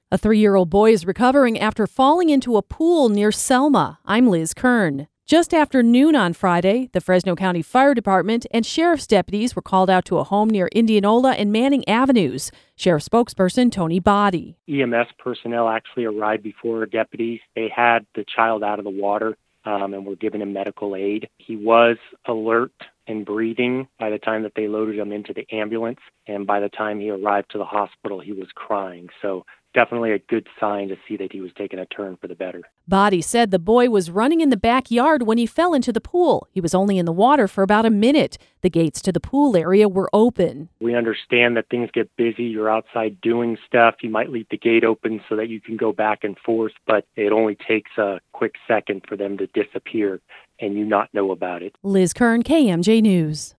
A 3-year-old boy is recovering after falling into a pool near Selma. I'm Liz Kern. Just after noon on Friday, the Fresno County Fire Department and sheriff's deputies were called out to a home near Indianola and Manning Avenues. Sheriff spokesperson Tony Body. EMS personnel actually arrived before our deputies. They had the child out of the water and were giving him medical aid. He was alert and breathing by the time that they loaded him into the ambulance, and by the time he arrived to the hospital, he was crying. So definitely a good sign to see that he was taking a turn for the better. Body said the boy was running in the backyard when he fell into the pool. He was only in the water for about a minute. The gates to the pool area were open. We understand that things get busy. You're outside doing stuff. You might leave the gate open so that you can go back and forth, but it only takes a quick second for them to disappear and you not know about it. Liz Kern, KMJ News.